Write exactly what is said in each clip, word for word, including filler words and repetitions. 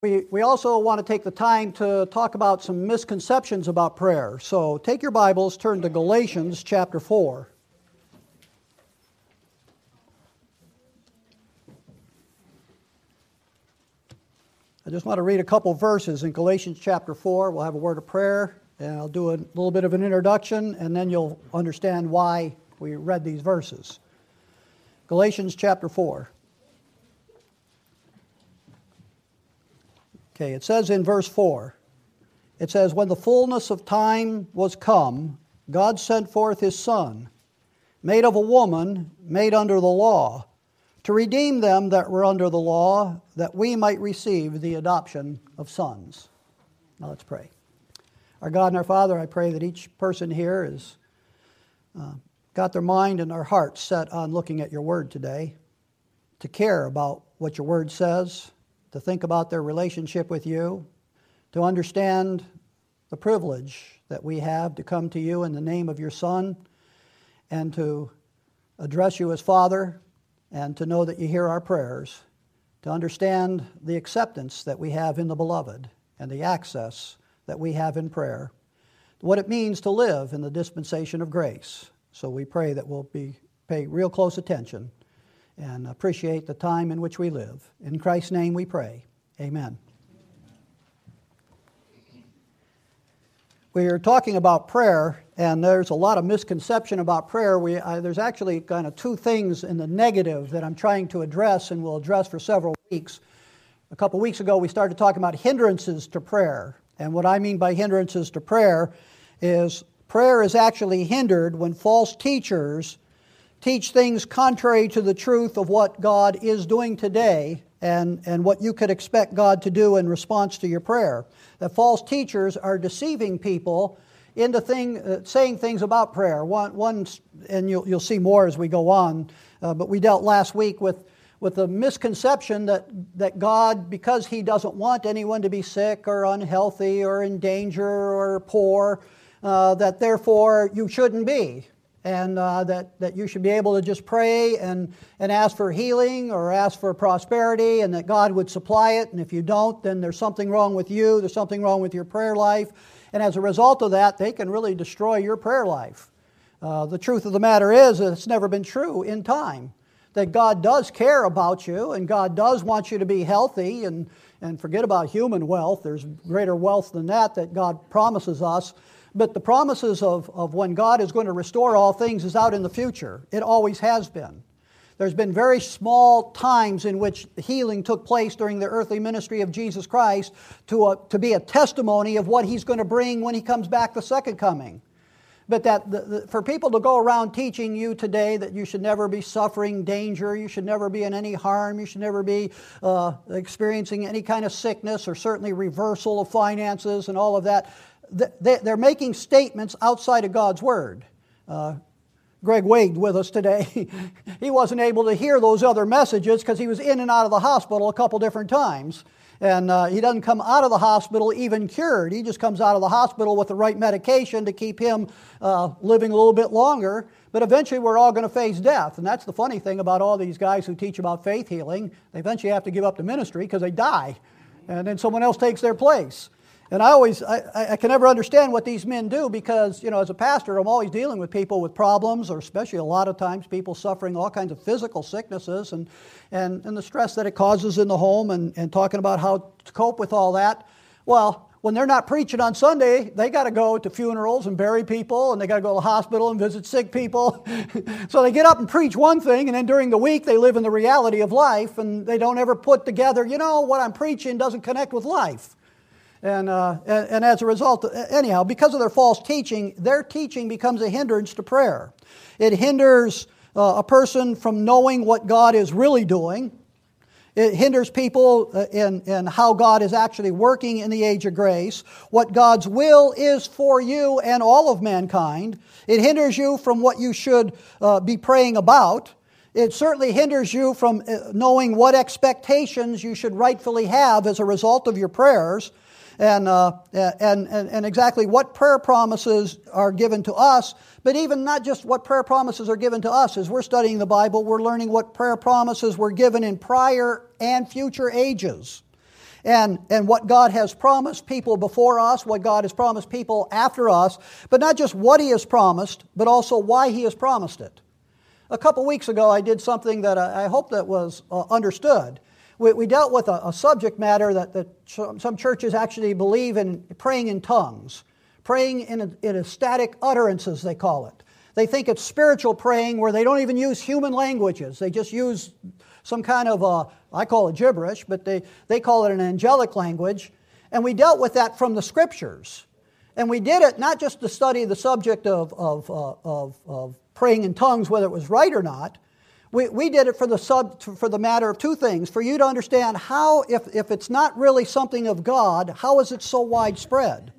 We, we also want to take the time to talk about some misconceptions about prayer. So take your Bibles, turn to Galatians chapter four. I just want to read a couple verses in Galatians chapter four. We'll have a word of prayer, and I'll do a little bit of an introduction, and then you'll understand why we read these verses. Galatians chapter four. Okay, it says in verse four, it says, "When the fullness of time was come, God sent forth His Son, made of a woman, made under the law, to redeem them that were under the law, that we might receive the adoption of sons." Now let's pray. Our God and our Father, I pray that each person here has uh, got their mind and their heart set on looking at your Word today, to care about what your Word says, to think about their relationship with you, to understand the privilege that we have to come to you in the name of your Son, and to address you as Father, and to know that you hear our prayers, to understand the acceptance that we have in the Beloved, and the access that we have in prayer, what it means to live in the dispensation of grace. So we pray that we'll be pay real close attention and appreciate the time in which we live. In Christ's name we pray. Amen. We are talking about prayer, and there's a lot of misconception about prayer. We, uh, there's actually kind of two things in the negative that I'm trying to address and will address for several weeks. A couple weeks ago we started talking about hindrances to prayer. And what I mean by hindrances to prayer is prayer is actually hindered when false teachers teach things contrary to the truth of what God is doing today and, and what you could expect God to do in response to your prayer. That false teachers are deceiving people into thing, uh, saying things about prayer. One, one and you'll, you'll see more as we go on, uh, but we dealt last week with, with the misconception that, that God, because He doesn't want anyone to be sick or unhealthy or in danger or poor, uh, that therefore you shouldn't be. And uh, that, that you should be able to just pray and, and ask for healing or ask for prosperity, and that God would supply it. And if you don't, then there's something wrong with you. There's something wrong with your prayer life. And as a result of that, they can really destroy your prayer life. Uh, the truth of the matter is that it's never been true in time. That God does care about you, and God does want you to be healthy. And, and forget about human wealth. There's greater wealth than that that God promises us. But the promises of, of when God is going to restore all things is out in the future. It always has been. There's been very small times in which healing took place during the earthly ministry of Jesus Christ to, a, to be a testimony of what He's going to bring when He comes back the second coming. But that the, the, for people to go around teaching you today that you should never be suffering danger, you should never be in any harm, you should never be uh, experiencing any kind of sickness or certainly reversal of finances and all of that, they're making statements outside of God's Word. Uh, Greg Wade with us today, he wasn't able to hear those other messages because he was in and out of the hospital a couple different times. And uh, he doesn't come out of the hospital even cured. He just comes out of the hospital with the right medication to keep him uh, living a little bit longer. But eventually we're all going to face death. And that's the funny thing about all these guys who teach about faith healing. They eventually have to give up the ministry because they die. And then someone else takes their place. And I always, I, I can never understand what these men do because, you know, as a pastor, I'm always dealing with people with problems, or especially a lot of times people suffering all kinds of physical sicknesses and, and, and the stress that it causes in the home, and, and talking about how to cope with all that. Well, when they're not preaching on Sunday, they got to go to funerals and bury people, and they got to go to the hospital and visit sick people. So they get up and preach one thing, and then during the week they live in the reality of life, and they don't ever put together, you know, what I'm preaching doesn't connect with life. And, uh, and and as a result, anyhow, because of their false teaching, their teaching becomes a hindrance to prayer. It hinders uh, a person from knowing what God is really doing. It hinders people in, in how God is actually working in the age of grace, what God's will is for you and all of mankind. It hinders you from what you should uh, be praying about. It certainly hinders you from knowing what expectations you should rightfully have as a result of your prayers. And, uh, and, and, and exactly what prayer promises are given to us, but even not just what prayer promises are given to us. As we're studying the Bible, we're learning what prayer promises were given in prior and future ages. and, and what God has promised people before us, what God has promised people after us, but not just what He has promised, but also why He has promised it. A couple weeks ago, I did something that I, I hope that was uh, understood. We, we dealt with a, a subject matter that, that some churches actually believe in praying in tongues, praying in, a, in ecstatic utterances, they call it. They think it's spiritual praying where they don't even use human languages. They just use some kind of, a, I call it gibberish, but they, they call it an angelic language. And we dealt with that from the Scriptures. And we did it not just to study the subject of, of, uh, of, of praying in tongues, whether it was right or not. We, we did it for the sub, for the matter of two things. For you to understand how, if, if it's not really something of God, how is it so widespread?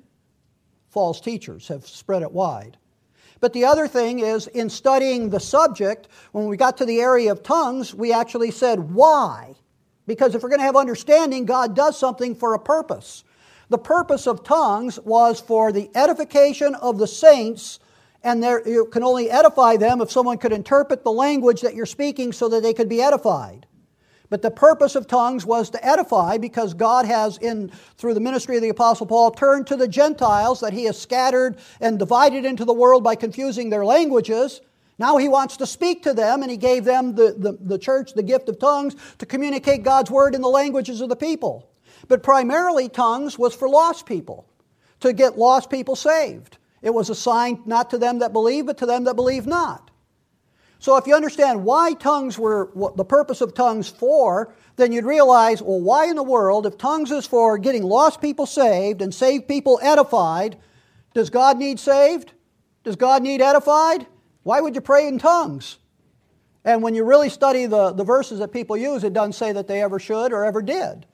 False teachers have spread it wide. But the other thing is, in studying the subject, when we got to the area of tongues, we actually said, why? Because if we're going to have understanding, God does something for a purpose. The purpose of tongues was for the edification of the saints, and there, you can only edify them if someone could interpret the language that you're speaking so that they could be edified. But the purpose of tongues was to edify, because God has, in through the ministry of the Apostle Paul, turned to the Gentiles that He has scattered and divided into the world by confusing their languages. Now He wants to speak to them, and He gave them, the, the, the church, the gift of tongues to communicate God's Word in the languages of the people. But primarily tongues was for lost people, to get lost people saved. It was assigned not to them that believe, but to them that believe not. So if you understand why tongues were, what the purpose of tongues for, then you'd realize, well, why in the world, if tongues is for getting lost people saved and saved people edified, does God need saved? Does God need edified? Why would you pray in tongues? And when you really study the, the verses that people use, it doesn't say that they ever should or ever did.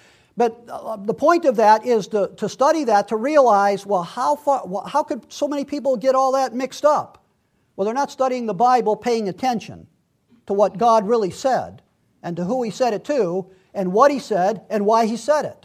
But uh, the point of that is to, to study that, to realize, well, how far, how could so many people get all that mixed up? Well, they're not studying the Bible, paying attention to what God really said, and to who He said it to, and what He said, and why He said it.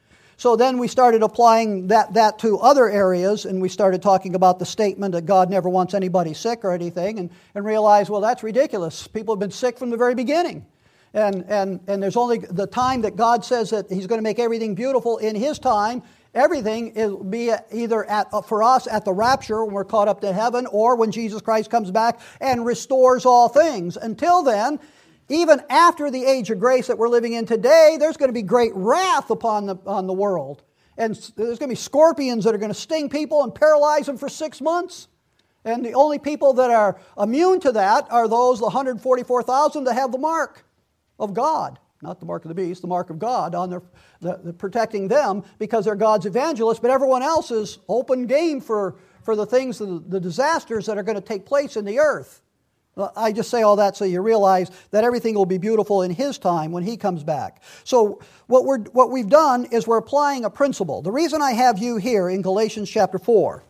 So then we started applying that, that to other areas, and we started talking about the statement that God never wants anybody sick or anything, and, and realized, well, that's ridiculous. People have been sick from the very beginning. And, and, and there's only the time that God says that He's going to make everything beautiful in His time. Everything will be either at, for us at the rapture when we're caught up to heaven, or when Jesus Christ comes back and restores all things. Until then, even after the age of grace that we're living in today, there's going to be great wrath upon the, on the world. And there's going to be scorpions that are going to sting people and paralyze them for six months. And the only people that are immune to that are those, the one hundred forty-four thousand, that have the mark of God. Not the mark of the beast, the mark of God on their, the, the protecting them, because they're God's evangelists. But everyone else is open game for, for the things, the, the disasters that are going to take place in the earth. I just say all that so you realize that everything will be beautiful in His time when He comes back. So what, we're, what we've done is we're applying a principle. The reason I have you here in Galatians chapter four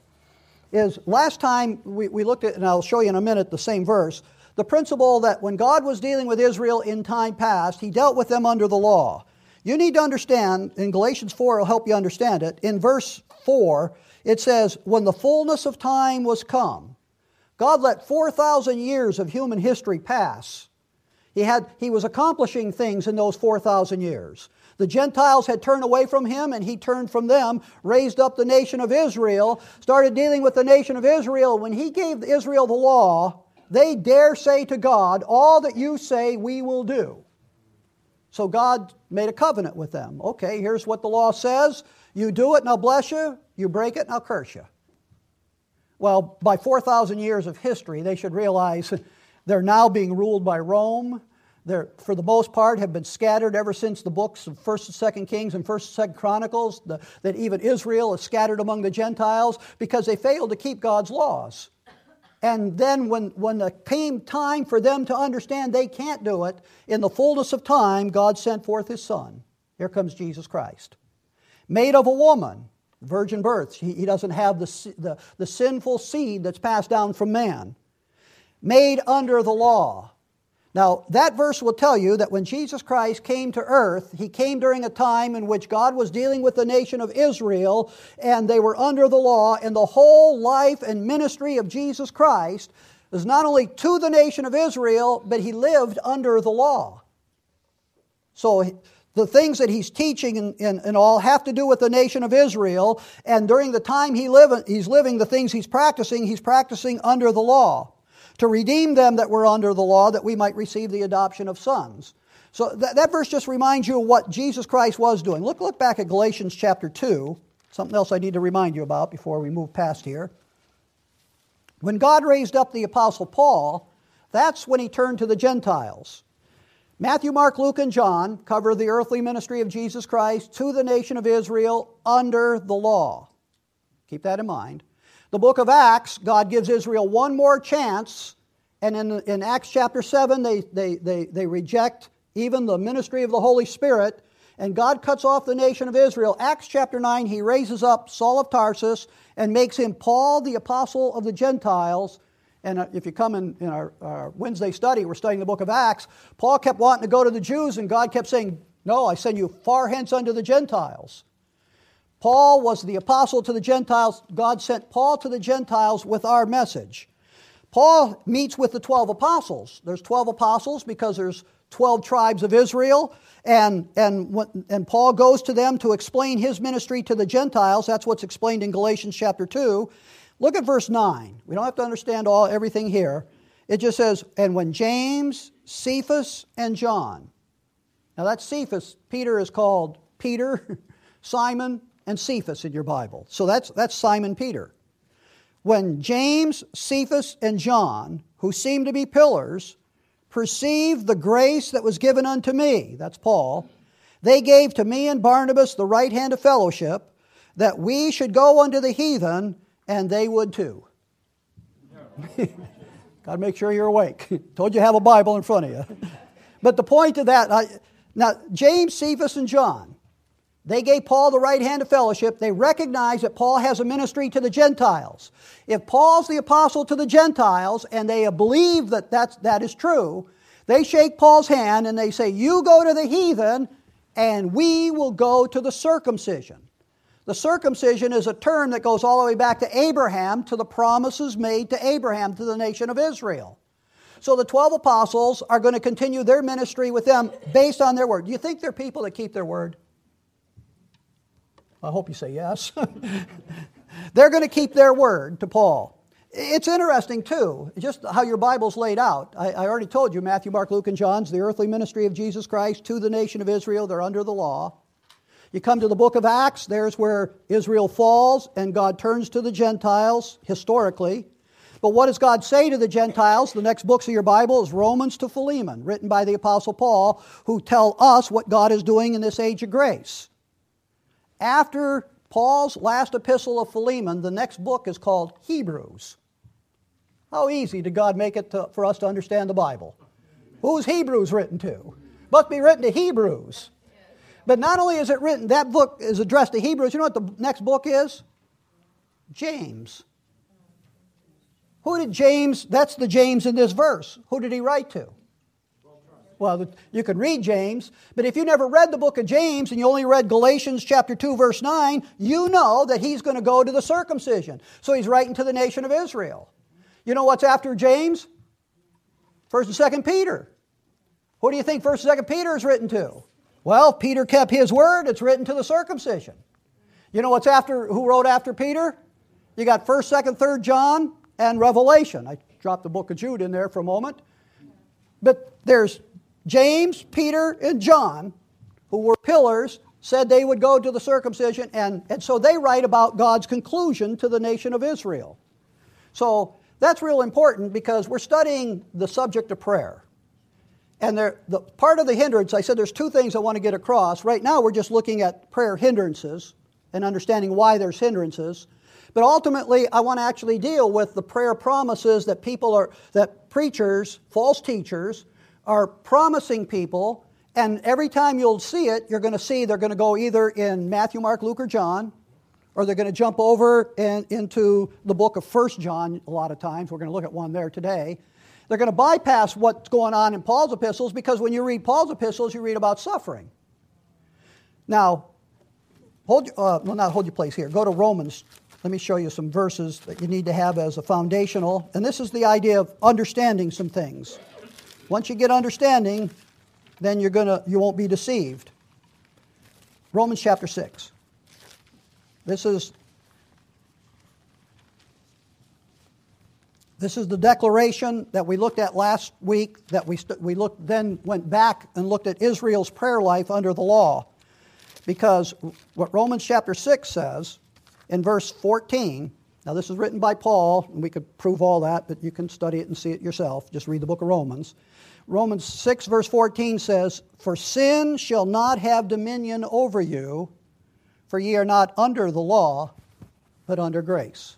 is last time we, we looked at, and I'll show you in a minute the same verse, the principle that when God was dealing with Israel in time past, He dealt with them under the law. You need to understand, in Galatians four, it'll help you understand it. In verse four, it says, when the fullness of time was come, God let four thousand years of human history pass. He, had, he was accomplishing things in those four thousand years. The Gentiles had turned away from Him, and He turned from them, raised up the nation of Israel, started dealing with the nation of Israel. When He gave Israel the law, they dare say to God, all that you say we will do. So God made a covenant with them. Okay, here's what the law says. You do it and I'll bless you. You break it and I'll curse you. Well, by four thousand years of history, they should realize they're now being ruled by Rome. They're, for the most part, have been scattered ever since the books of First and Second Kings and First and Second Chronicles, the, that even Israel is scattered among the Gentiles because they failed to keep God's laws. And then when, when it came time for them to understand they can't do it, in the fullness of time, God sent forth His Son. Here comes Jesus Christ. Made of a woman, virgin birth. He, he doesn't have the, the, the sinful seed that's passed down from man. Made under the law. Now, that verse will tell you that when Jesus Christ came to earth, He came during a time in which God was dealing with the nation of Israel, and they were under the law, and the whole life and ministry of Jesus Christ was not only to the nation of Israel, but He lived under the law. So The things that he's teaching and, and, and all have to do with the nation of Israel. And during the time he live, he's living, the things he's practicing, he's practicing under the law, to redeem them that were under the law, that we might receive the adoption of sons. So that, that verse just reminds you of what Jesus Christ was doing. Look, look back at Galatians chapter two. Something else I need to remind you about before we move past here. When God raised up the Apostle Paul, that's when he turned to the Gentiles. Matthew, Mark, Luke, and John cover the earthly ministry of Jesus Christ to the nation of Israel under the law. Keep that in mind. The book of Acts, God gives Israel one more chance, and in, in Acts chapter seven, they, they, they, they reject even the ministry of the Holy Spirit, and God cuts off the nation of Israel. Acts chapter nine, he raises up Saul of Tarsus and makes him Paul, the apostle of the Gentiles. And if you come in, in our, our Wednesday study, we're studying the book of Acts, Paul kept wanting to go to the Jews, and God kept saying, no, I send you far hence unto the Gentiles. Paul was the apostle to the Gentiles. God sent Paul to the Gentiles with our message. Paul meets with the twelve apostles. There's twelve apostles because there's twelve tribes of Israel. And, and, and Paul goes to them to explain his ministry to the Gentiles. That's what's explained in Galatians chapter two. Look at verse nine. We don't have to understand all everything here. It just says, and when James, Cephas, and John. Now that's Cephas. Peter is called Peter, Simon, and Cephas in your Bible. So that's, that's Simon Peter. When James, Cephas, and John, who seemed to be pillars, perceived the grace that was given unto me, that's Paul, they gave to me and Barnabas the right hand of fellowship, that we should go unto the heathen, and they would too. Got to make sure you're awake. Told you have a Bible in front of you. But the point of that, I, now James, Cephas, and John, they gave Paul the right hand of fellowship. They recognize that Paul has a ministry to the Gentiles. If Paul's the apostle to the Gentiles, and they believe that that's, that is true, they shake Paul's hand and they say, you go to the heathen, and we will go to the circumcision. The circumcision is a term that goes all the way back to Abraham, to the promises made to Abraham, to the nation of Israel. So the twelve apostles are going to continue their ministry with them based on their word. Do you think they're people that keep their word? I hope you say yes. They're going to keep their word to Paul. It's interesting, too, just how your Bible's laid out. I, I already told you, Matthew, Mark, Luke, and John's the earthly ministry of Jesus Christ to the nation of Israel. They're under the law. You come to the book of Acts, there's where Israel falls and God turns to the Gentiles, historically. But what does God say to the Gentiles? The next books of your Bible is Romans to Philemon, written by the Apostle Paul, who tell us what God is doing in this age of grace. After Paul's last epistle of Philemon, the next book is called Hebrews. How easy did God make it to, for us to understand the Bible? Who's Hebrews written to? Must be written to Hebrews. But not only is it written, that book is addressed to Hebrews, you know what the next book is? James. Who did James, that's the James in this verse. Who did he write to? Well, you could read James, but if you never read the book of James and you only read Galatians chapter two, verse nine, you know that he's going to go to the circumcision. So he's writing to the nation of Israel. You know what's after James? First and Second Peter. Who do you think First and Second Peter is written to? Well, Peter kept his word. It's written to the circumcision. You know what's after? Who wrote after Peter? You got First, Second, Third John and Revelation. I dropped the book of Jude in there for a moment. But there's James, Peter, and John, who were pillars, said they would go to the circumcision, and, and so they write about God's conclusion to the nation of Israel. So that's real important because we're studying the subject of prayer. And there, the part of the hindrance, I said there's two things I want to get across. Right now we're just looking at prayer hindrances and understanding why there's hindrances. But ultimately I want to actually deal with the prayer promises that people are, that preachers, false teachers, are promising people. And every time you'll see it, you're going to see they're going to go either in Matthew, Mark, Luke, or John, or they're going to jump over and into the book of First John a lot of times. We're going to look at one there today. They're going to bypass what's going on in Paul's epistles because when you read Paul's epistles, you read about suffering. Now, hold, uh, well, not hold your place here. Go to Romans. Let me show you some verses that you need to have as a foundational. And this is the idea of understanding some things. Once you get understanding, then you're gonna, you won't be deceived. Romans chapter six. This is This is the declaration that we looked at last week, that we, st- we looked, then went back and looked at Israel's prayer life under the law. Because what Romans chapter six says in verse fourteen, now this is written by Paul, and we could prove all that, but you can study it and see it yourself. Just read the book of Romans. Romans six verse fourteen says, "For sin shall not have dominion over you, for ye are not under the law, but under grace."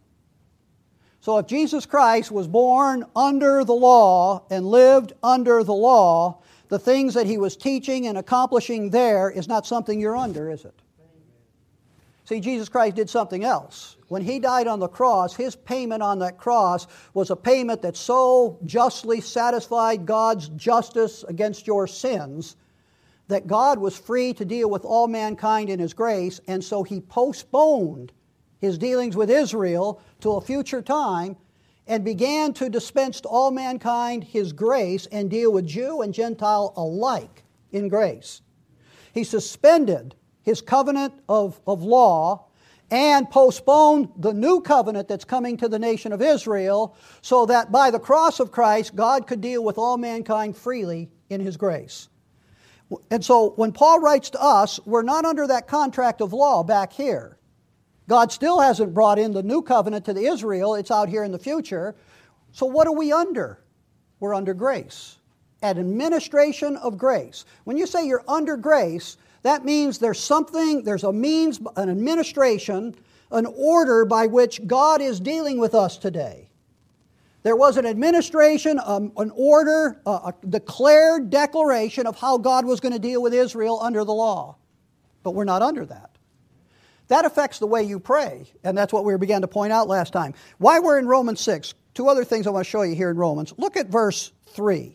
So if Jesus Christ was born under the law and lived under the law, the things that he was teaching and accomplishing there is not something you're under, is it? See, Jesus Christ did something else. When he died on the cross, his payment on that cross was a payment that so justly satisfied God's justice against your sins that God was free to deal with all mankind in his grace, and so he postponed his dealings with Israel to a future time and began to dispense to all mankind his grace and deal with Jew and Gentile alike in grace. He suspended his covenant of, of law and postponed the new covenant that's coming to the nation of Israel so that by the cross of Christ, God could deal with all mankind freely in his grace. And so when Paul writes to us, we're not under that contract of law back here. God still hasn't brought in the new covenant to the Israel. It's out here in the future. So what are we under? We're under grace. An administration of grace. When you say you're under grace, that means there's something, there's a means, an administration, an order by which God is dealing with us today. There was an administration, um, an order, uh, a declared declaration of how God was going to deal with Israel under the law. But we're not under that. That affects the way you pray, and that's what we began to point out last time. Why we're in Romans six, two other things I want to show you here in Romans. Look at verse three.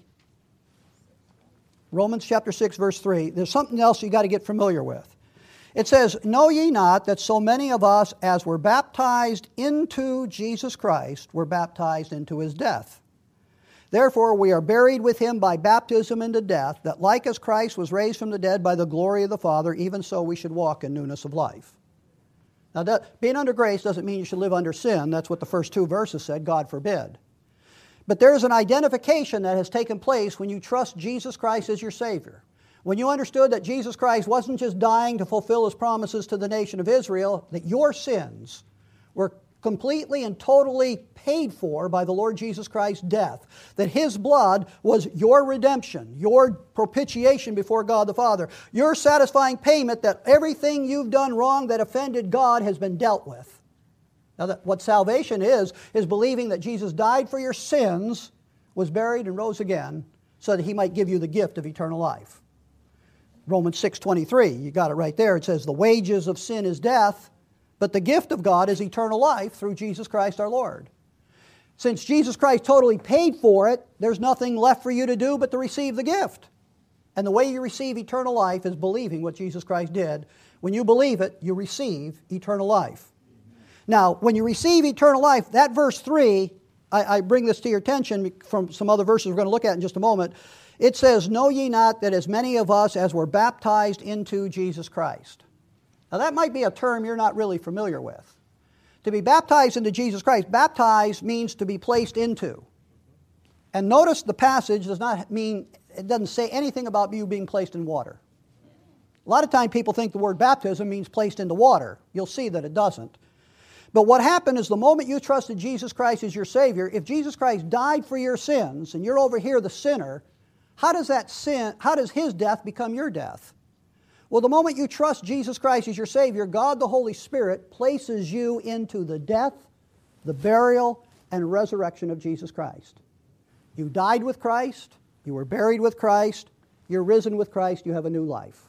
Romans chapter six, verse three. There's something else you got to get familiar with. It says, "Know ye not that so many of us as were baptized into Jesus Christ were baptized into his death? Therefore we are buried with him by baptism into death, that like as Christ was raised from the dead by the glory of the Father, even so we should walk in newness of life." Now, that, being under grace doesn't mean you should live under sin. That's what the first two verses said, God forbid. But there is an identification that has taken place when you trust Jesus Christ as your Savior. When you understood that Jesus Christ wasn't just dying to fulfill his promises to the nation of Israel, that your sins were completely and totally paid for by the Lord Jesus Christ's death. That his blood was your redemption, your propitiation before God the Father, your satisfying payment that everything you've done wrong that offended God has been dealt with. Now, that what salvation is, is believing that Jesus died for your sins, was buried and rose again, so that he might give you the gift of eternal life. Romans six twenty-three, you got it right there. It says, "The wages of sin is death, but the gift of God is eternal life through Jesus Christ our Lord." Since Jesus Christ totally paid for it, there's nothing left for you to do but to receive the gift. And the way you receive eternal life is believing what Jesus Christ did. When you believe it, you receive eternal life. Now, when you receive eternal life, that verse three, I, I bring this to your attention from some other verses we're going to look at in just a moment. It says, "Know ye not that as many of us as were baptized into Jesus Christ." Now that might be a term you're not really familiar with. To be baptized into Jesus Christ, baptized means to be placed into. And notice the passage does not mean, it doesn't say anything about you being placed in water. A lot of times people think the word baptism means placed into water. You'll see that it doesn't. But what happened is the moment you trusted Jesus Christ as your Savior, if Jesus Christ died for your sins and you're over here the sinner, how does that sin, how does his death become your death? Well, the moment you trust Jesus Christ as your Savior, God the Holy Spirit places you into the death, the burial, and resurrection of Jesus Christ. You died with Christ, you were buried with Christ, you're risen with Christ, you have a new life.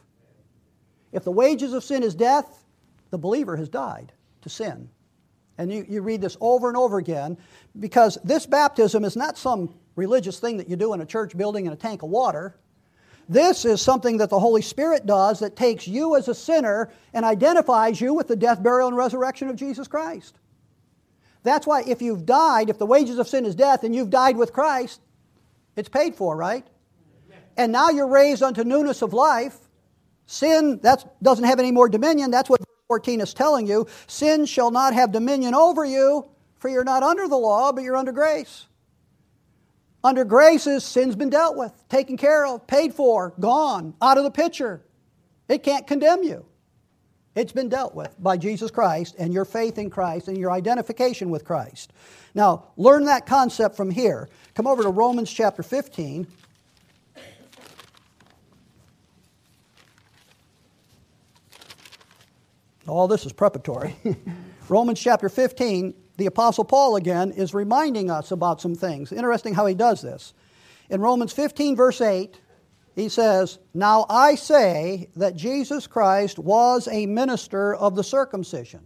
If the wages of sin is death, the believer has died to sin. And you, you read this over and over again, because this baptism is not some religious thing that you do in a church building in a tank of water. This is something that the Holy Spirit does that takes you as a sinner and identifies you with the death, burial, and resurrection of Jesus Christ. That's why if you've died, if the wages of sin is death and you've died with Christ, it's paid for, right? And now you're raised unto newness of life. Sin, that doesn't have any more dominion. That's what verse fourteen is telling you. Sin shall not have dominion over you, for you're not under the law, but you're under grace. Under grace is sin's been dealt with, taken care of, paid for, gone, out of the picture. It can't condemn you. It's been dealt with by Jesus Christ and your faith in Christ and your identification with Christ. Now, learn that concept from here. Come over to Romans chapter fifteen. All this is preparatory. Romans chapter fifteen, the Apostle Paul again is reminding us about some things. Interesting how he does this. In Romans fifteen, verse eight, he says, "Now I say that Jesus Christ was a minister of the circumcision,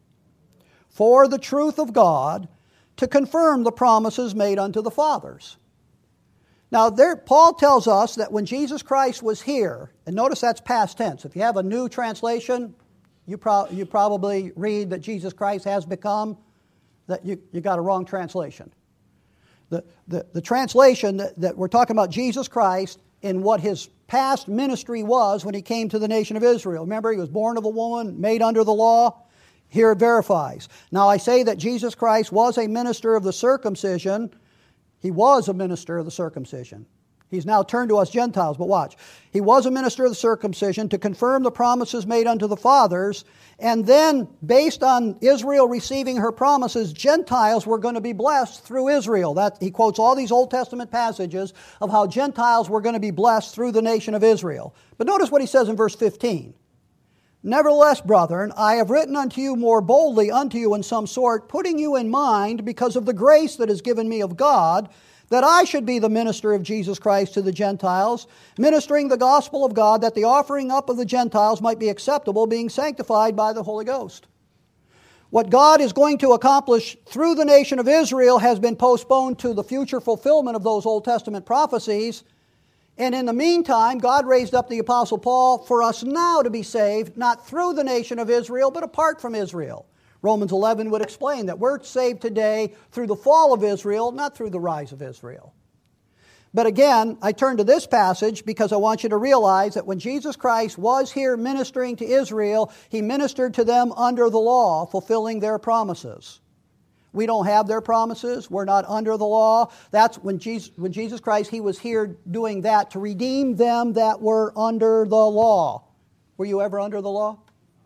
for the truth of God, to confirm the promises made unto the fathers." Now, there, Paul tells us that when Jesus Christ was here, and notice that's past tense. If you have a new translation, you, pro- you probably read that Jesus Christ has become, that you, you got a wrong translation. The, the, the translation that, that we're talking about Jesus Christ in what his past ministry was when he came to the nation of Israel. Remember, he was born of a woman, made under the law. Here it verifies. "Now I say that Jesus Christ was a minister of the circumcision." He was a minister of the circumcision. He's now turned to us Gentiles, but watch. "He was a minister of the circumcision to confirm the promises made unto the fathers." And then, based on Israel receiving her promises, Gentiles were going to be blessed through Israel. That, he quotes all these Old Testament passages of how Gentiles were going to be blessed through the nation of Israel. But notice what he says in verse fifteen. "Nevertheless, brethren, I have written unto you more boldly unto you in some sort, putting you in mind because of the grace that is given me of God, that I should be the minister of Jesus Christ to the Gentiles, ministering the gospel of God, that the offering up of the Gentiles might be acceptable, being sanctified by the Holy Ghost." What God is going to accomplish through the nation of Israel has been postponed to the future fulfillment of those Old Testament prophecies. And in the meantime, God raised up the Apostle Paul for us now to be saved, not through the nation of Israel, but apart from Israel. Romans eleven would explain that we're saved today through the fall of Israel, not through the rise of Israel. But again, I turn to this passage because I want you to realize that when Jesus Christ was here ministering to Israel, he ministered to them under the law, fulfilling their promises. We don't have their promises. We're not under the law. That's when Jesus, when Jesus Christ, he was here doing that to redeem them that were under the law. Were you ever under the law?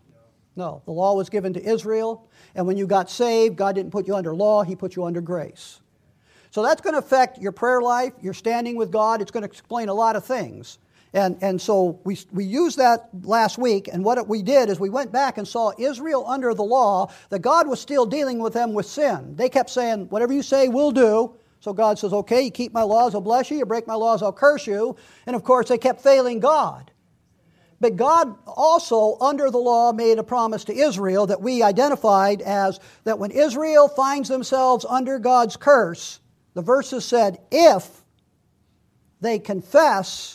No. The law was given to Israel. And when you got saved, God didn't put you under law. He put you under grace. So that's going to affect your prayer life, your standing with God. It's going to explain a lot of things. And, and so we, we used that last week, and what we did is we went back and saw Israel under the law, that God was still dealing with them with sin. They kept saying, whatever you say, we'll do. So God says, okay, you keep my laws, I'll bless you. You break my laws, I'll curse you. And of course, they kept failing God. But God also, under the law, made a promise to Israel that we identified as that when Israel finds themselves under God's curse, the verses said, if they confess,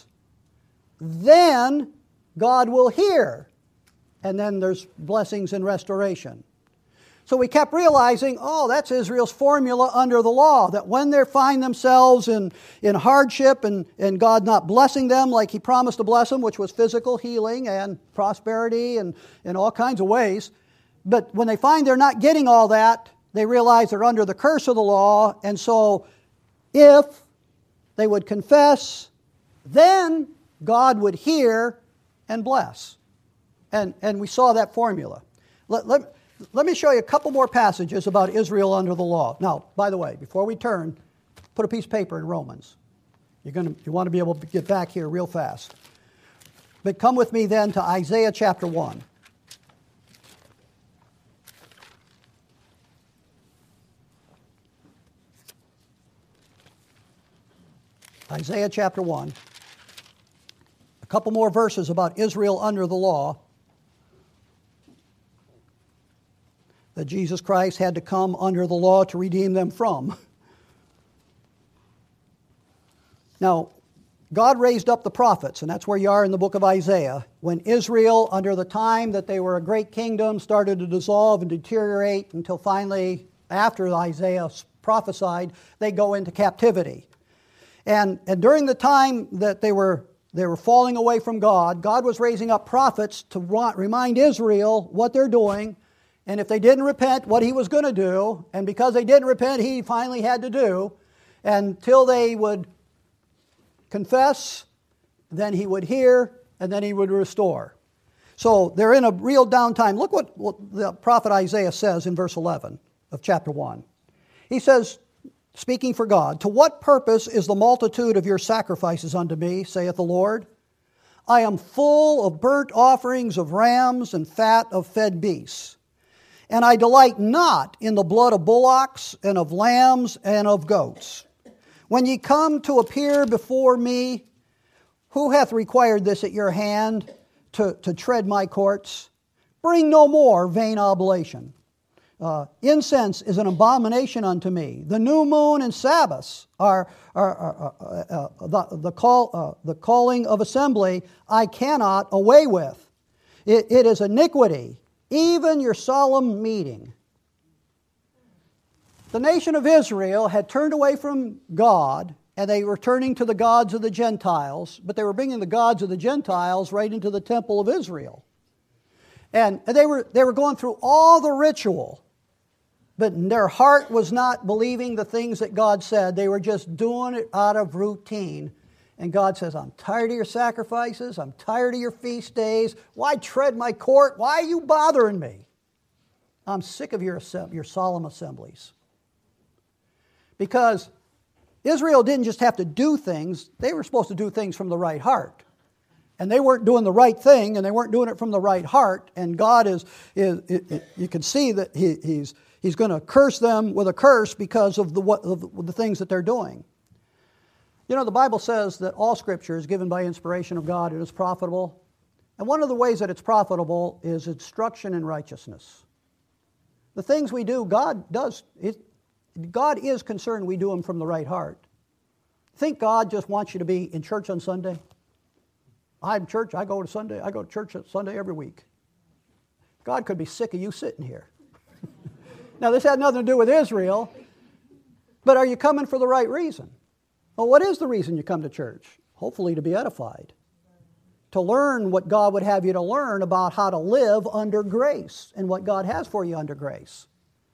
then God will hear. And then there's blessings and restoration. So we kept realizing, oh, that's Israel's formula under the law, that when they find themselves in, in hardship and, and God not blessing them like he promised to bless them, which was physical healing and prosperity and in all kinds of ways, but when they find they're not getting all that, they realize they're under the curse of the law, and so if they would confess, then God would hear and bless. And, and we saw that formula. Let, let, let me show you a couple more passages about Israel under the law. Now, by the way, before we turn, put a piece of paper in Romans. You're gonna, you want to be able to get back here real fast. But come with me then to Isaiah chapter one. Isaiah chapter one. A couple more verses about Israel under the law, that Jesus Christ had to come under the law to redeem them from. Now, God raised up the prophets, and that's where you are in the book of Isaiah, when Israel, under the time that they were a great kingdom, started to dissolve and deteriorate until finally, after Isaiah prophesied, they go into captivity. And, and during the time that they were They were falling away from God. God was raising up prophets to remind Israel what they're doing, and if they didn't repent, what he was going to do. And because they didn't repent, he finally had to do. Until they would confess, then he would hear, and then he would restore. So they're in a real downtime. Look what, what the prophet Isaiah says in verse eleven of chapter one. He says, speaking for God, "To what purpose is the multitude of your sacrifices unto me, saith the Lord? I am full of burnt offerings of rams and fat of fed beasts. And I delight not in the blood of bullocks and of lambs and of goats. When ye come to appear before me, who hath required this at your hand to, to tread my courts? Bring no more vain oblation. Uh, incense is an abomination unto me. The new moon and Sabbaths are, are, are uh, uh, the, the, call, uh, the calling of assembly I cannot away with. It, it is iniquity, even your solemn meeting." The nation of Israel had turned away from God, and they were turning to the gods of the Gentiles, but they were bringing the gods of the Gentiles right into the temple of Israel. And they were, they were going through all the ritual, but their heart was not believing the things that God said. They were just doing it out of routine. And God says, "I'm tired of your sacrifices. I'm tired of your feast days. Why tread my court? Why are you bothering me? I'm sick of your, your solemn assemblies." Because Israel didn't just have to do things. They were supposed to do things from the right heart. And they weren't doing the right thing, and they weren't doing it from the right heart. And God is, is it, it, you can see that he, he's, he's going to curse them with a curse because of the, what, of the things that they're doing. You know, the Bible says that all Scripture is given by inspiration of God. It is profitable. And one of the ways that it's profitable is instruction in righteousness. The things we do, God does. It, God is concerned we do them from the right heart. Think God just wants you to be in church on Sunday? I'm church, I go to Sunday, I go to church on Sunday every week. God could be sick of you sitting here. Now, this had nothing to do with Israel, but are you coming for the right reason? Well, what is the reason you come to church? Hopefully to be edified. To learn what God would have you to learn about how to live under grace and what God has for you under grace.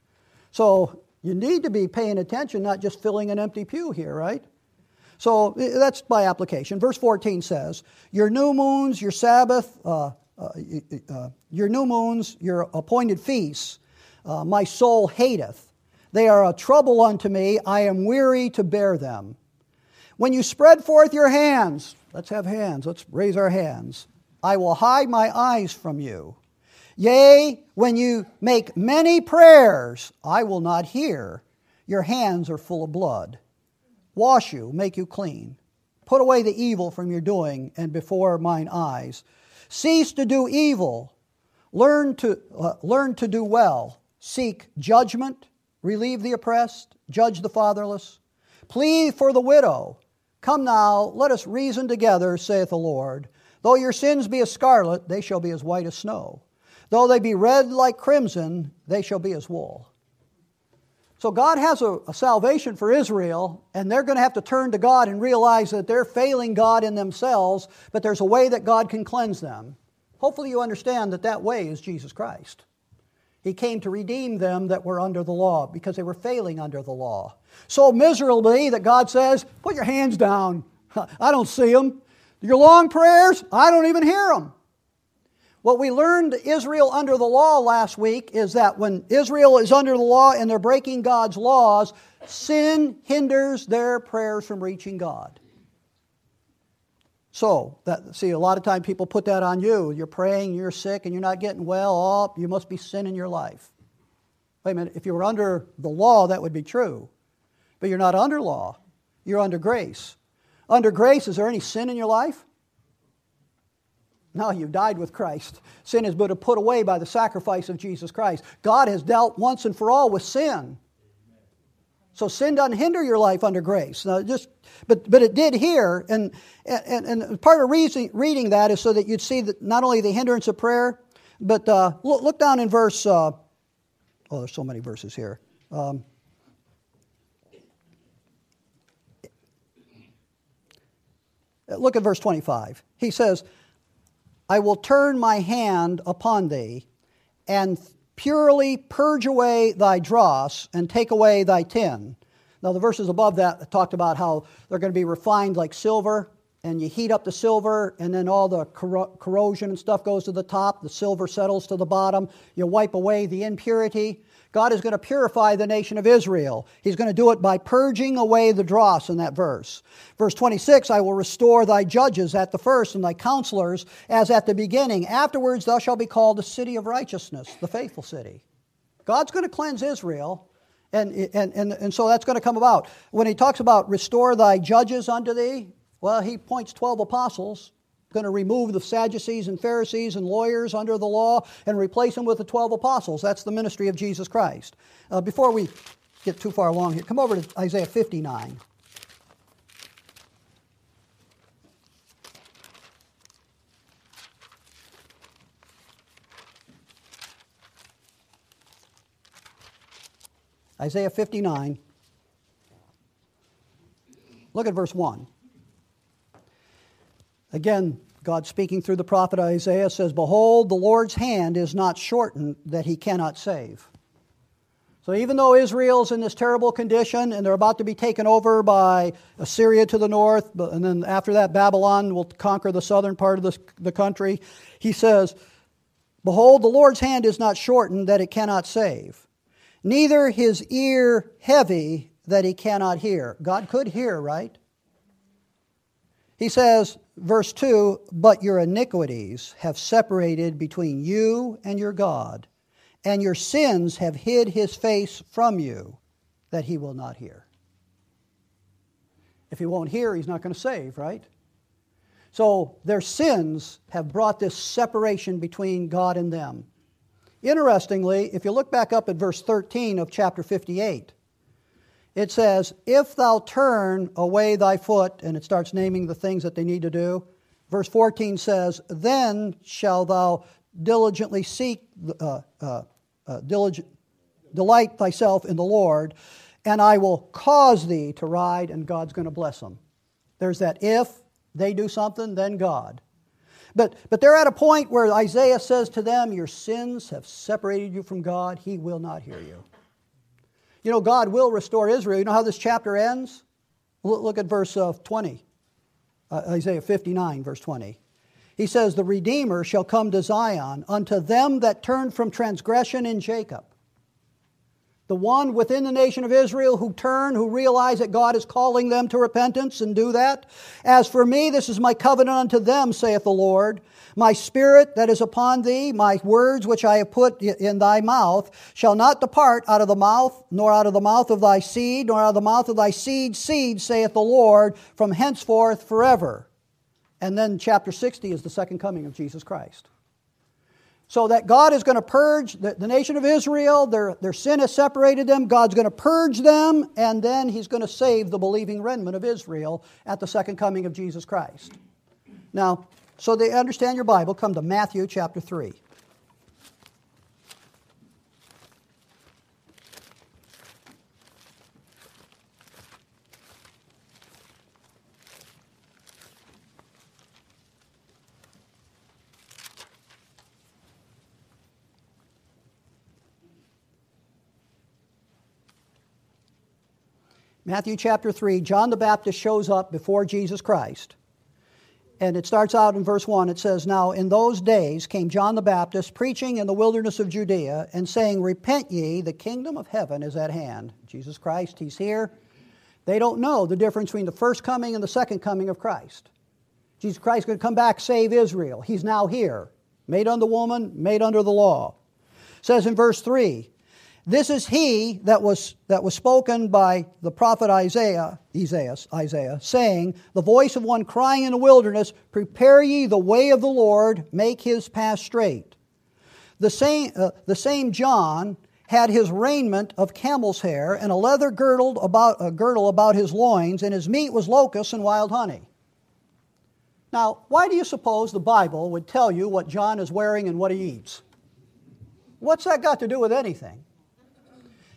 So you need to be paying attention, not just filling an empty pew here, right? So that's by application. Verse fourteen says, "Your new moons, your Sabbath, uh, uh, uh, your new moons, your appointed feasts, uh, my soul hateth. They are a trouble unto me. I am weary to bear them. When you spread forth your hands," let's have hands, let's raise our hands, "I will hide my eyes from you. Yea, when you make many prayers, I will not hear. Your hands are full of blood. Wash you, make you clean. Put away the evil from your doing, and before mine eyes. Cease to do evil. Learn to, uh, learn to do well. Seek judgment. Relieve the oppressed. Judge the fatherless. Plead for the widow. Come now, let us reason together, saith the Lord. Though your sins be as scarlet, they shall be as white as snow. Though they be red like crimson, they shall be as wool." So God has a, a salvation for Israel, and they're going to have to turn to God and realize that they're failing God in themselves, but there's a way that God can cleanse them. Hopefully you understand that that way is Jesus Christ. He came to redeem them that were under the law because they were failing under the law. So miserably that God says, "Put your hands down. I don't see them. Your long prayers, I don't even hear them." What we learned Israel under the law last week is that when Israel is under the law and they're breaking God's laws, sin hinders their prayers from reaching God. So, that, see, a lot of time people put that on you. You're praying, you're sick, and you're not getting well. Oh, you must be sin in your life. Wait a minute, if you were under the law, that would be true. But you're not under law. You're under grace. Under grace, is there any sin in your life? No, you've died with Christ. Sin has been put away by the sacrifice of Jesus Christ. God has dealt once and for all with sin. So sin doesn't hinder your life under grace. Now just, but, but it did here, and, and, and part of reason, reading that is so that you'd see that not only the hindrance of prayer, but uh, look, look down in verse, uh, oh, there's so many verses here. Um, Look at verse twenty-five. He says, I will turn my hand upon thee, and purely purge away thy dross, and take away thy tin. Now the verses above that talked about how they're going to be refined like silver, and you heat up the silver, and then all the corro- corrosion and stuff goes to the top, the silver settles to the bottom, you wipe away the impurity. God is going to purify the nation of Israel. He's going to do it by purging away the dross in that verse. Verse twenty-six, I will restore thy judges at the first, and thy counselors as at the beginning. Afterwards thou shalt be called the city of righteousness, the faithful city. God's going to cleanse Israel, and, and, and, and so that's going to come about. When he talks about restore thy judges unto thee, well, he points twelve apostles, going to remove the Sadducees and Pharisees and lawyers under the law and replace them with the twelve apostles. That's the ministry of Jesus Christ. Uh, before we get too far along here, come over to Isaiah fifty-nine. Isaiah fifty-nine. Look at verse one. Again, God speaking through the prophet Isaiah says, behold, the Lord's hand is not shortened that he cannot save. So even though Israel's in this terrible condition and they're about to be taken over by Assyria to the north, and then after that Babylon will conquer the southern part of the, the country, he says, behold, the Lord's hand is not shortened that it cannot save, neither his ear heavy that he cannot hear. God could hear, right? He says, verse two, but your iniquities have separated between you and your God, and your sins have hid his face from you, that he will not hear. If he won't hear, he's not going to save, right? So their sins have brought this separation between God and them. Interestingly, if you look back up at verse thirteen of chapter fifty-eight, it says, if thou turn away thy foot, and it starts naming the things that they need to do. Verse fourteen says, then shall thou diligently seek, uh, uh, uh, diligent, delight thyself in the Lord, and I will cause thee to ride, and God's going to bless them. There's that if they do something, then God. But, but they're at a point where Isaiah says to them, your sins have separated you from God. He will not hear you. You know, God will restore Israel. You know how this chapter ends? Look at verse uh, twenty. Uh, Isaiah fifty-nine, verse twenty. He says, the Redeemer shall come to Zion, unto them that turn from transgression in Jacob. The one within the nation of Israel who turn, who realize that God is calling them to repentance and do that. As for me, this is my covenant unto them, saith the Lord. My spirit that is upon thee, my words which I have put in thy mouth, shall not depart out of the mouth, nor out of the mouth of thy seed, nor out of the mouth of thy seed's seed, saith the Lord, from henceforth forever. And then chapter sixty is the second coming of Jesus Christ. So that God is going to purge the, the nation of Israel, their, their sin has separated them, God's going to purge them, and then He's going to save the believing remnant of Israel at the second coming of Jesus Christ. Now, so they understand your Bible, come to Matthew chapter three. Matthew chapter three, John the Baptist shows up before Jesus Christ. And it starts out in verse one. It says, now in those days came John the Baptist preaching in the wilderness of Judea and saying, repent ye, the kingdom of heaven is at hand. Jesus Christ, He's here. They don't know the difference between the first coming and the second coming of Christ. Jesus Christ is going to come back, save Israel. He's now here. Made unto woman, made under the law. It says in verse three, this is he that was that was spoken by the prophet Isaiah, Isaiah, Isaiah, saying, the voice of one crying in the wilderness, prepare ye the way of the Lord, make his path straight. The same, uh, the same John had his raiment of camel's hair and a leather girdle about, a girdle about his loins, and his meat was locusts and wild honey. Now, why do you suppose the Bible would tell you what John is wearing and what he eats? What's that got to do with anything?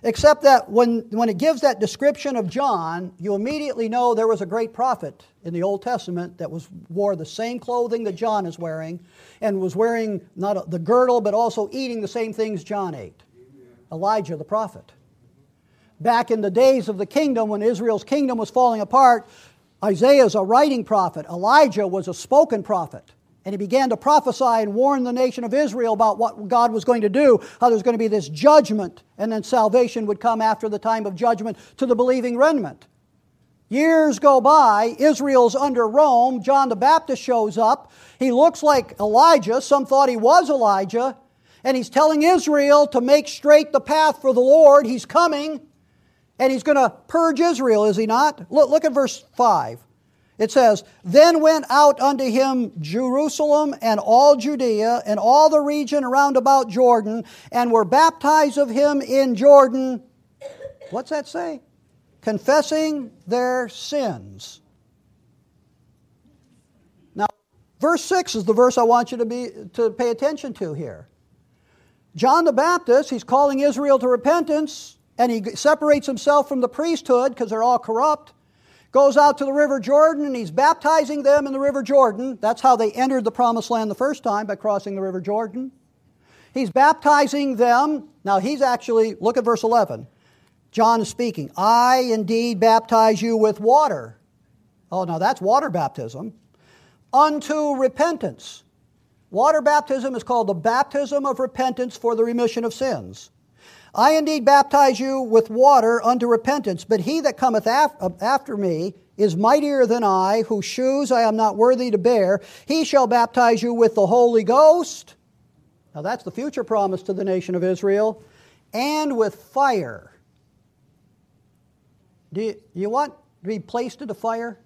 Except that when, when it gives that description of John, you immediately know there was a great prophet in the Old Testament that was wore the same clothing that John is wearing and was wearing not the girdle but also eating the same things John ate. Elijah the prophet. Back in the days of the kingdom, when Israel's kingdom was falling apart, Isaiah is a writing prophet. Elijah was a spoken prophet. And he began to prophesy and warn the nation of Israel about what God was going to do, how there's going to be this judgment, and then salvation would come after the time of judgment to the believing remnant. Years go by, Israel's under Rome, John the Baptist shows up. He looks like Elijah, some thought he was Elijah, and he's telling Israel to make straight the path for the Lord. He's coming, and he's going to purge Israel, is he not? Look, look at verse five. It says, "Then went out unto him Jerusalem and all Judea and all the region around about Jordan, and were baptized of him in Jordan." What's that say? "Confessing their sins." Now, verse six is the verse I want you to be to pay attention to here. John the Baptist, he's calling Israel to repentance, and he separates himself from the priesthood because they're all corrupt. Goes out to the river Jordan, and he's baptizing them in the river Jordan. That's how they entered the promised land the first time, by crossing the river Jordan. He's baptizing them. Now he's actually, look at verse eleven. John is speaking. "I indeed baptize you with water." Oh, now that's water baptism. "Unto repentance." Water baptism is called the baptism of repentance for the remission of sins. "I indeed baptize you with water unto repentance, but he that cometh after me is mightier than I, whose shoes I am not worthy to bear. He shall baptize you with the Holy Ghost." Now that's the future promise to the nation of Israel. "And with fire." Do you, you want to be placed into fire?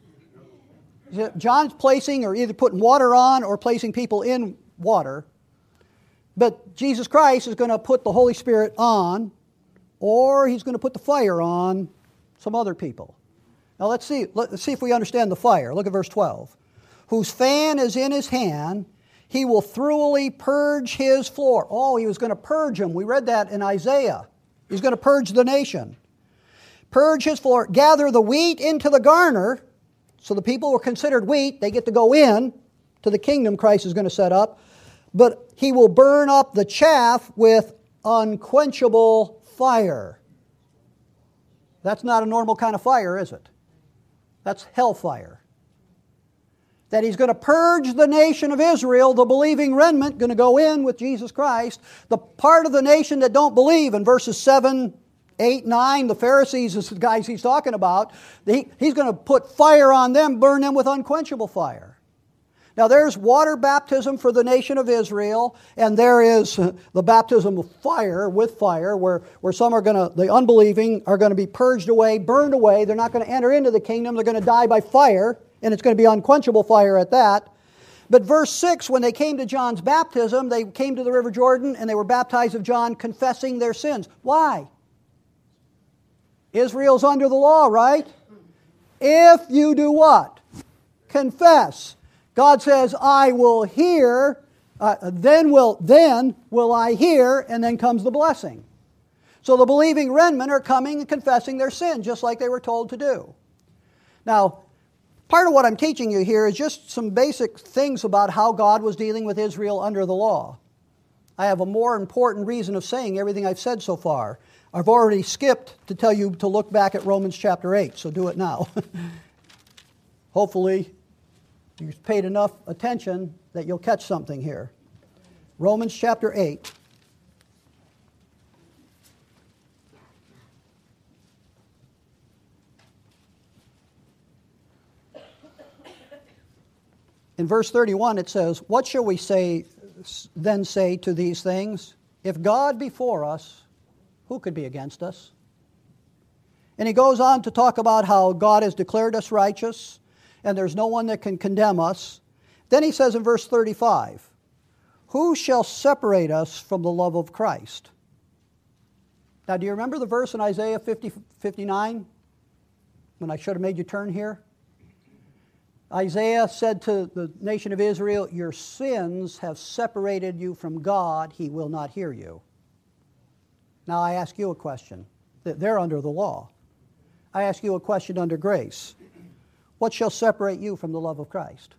John's placing or either putting water on or placing people in water. But Jesus Christ is going to put the Holy Spirit on, or he's going to put the fire on some other people. Now let's see, let's see if we understand the fire. Look at verse twelve. "Whose fan is in his hand, he will thoroughly purge his floor." Oh, he was going to purge them. We read that in Isaiah. He's going to purge the nation. "Purge his floor, gather the wheat into the garner." So the people were considered wheat. They get to go in to the kingdom Christ is going to set up. "But he will burn up the chaff with unquenchable fire." That's not a normal kind of fire, is it? That's hellfire. That he's going to purge the nation of Israel, the believing remnant, going to go in with Jesus Christ. The part of the nation that don't believe, in verses seven, eight, nine, the Pharisees is the guys he's talking about. He, he's going to put fire on them, burn them with unquenchable fire. Now there's water baptism for the nation of Israel, and there is the baptism of fire, with fire, where, where some are going to, the unbelieving are going to be purged away, burned away. They're not going to enter into the kingdom. They're going to die by fire, and it's going to be unquenchable fire at that. But verse six, when they came to John's baptism, they came to the river Jordan, and they were baptized of John, confessing their sins. Why? Israel's under the law, right? If you do what? Confess. God says, "I will hear," uh, then will then will I hear, and then comes the blessing. So the believing remnant are coming and confessing their sin, just like they were told to do. Now, part of what I'm teaching you here is just some basic things about how God was dealing with Israel under the law. I have a more important reason of saying everything I've said so far. I've already skipped to tell you to look back at Romans chapter eight, so do it now. Hopefully, you've paid enough attention that you'll catch something here. Romans chapter eight. In verse thirty-one it says, "What shall we say then say to these things? If God be for us, who could be against us?" And he goes on to talk about how God has declared us righteous, and there's no one that can condemn us. Then he says in verse thirty-five, "Who shall separate us from the love of Christ?" Now, do you remember the verse in Isaiah fifty, fifty-nine? When I should have made you turn here? Isaiah said to the nation of Israel, "Your sins have separated you from God. He will not hear you." Now I ask you a question. They're under the law. I ask you a question under grace. What shall separate you from the love of Christ?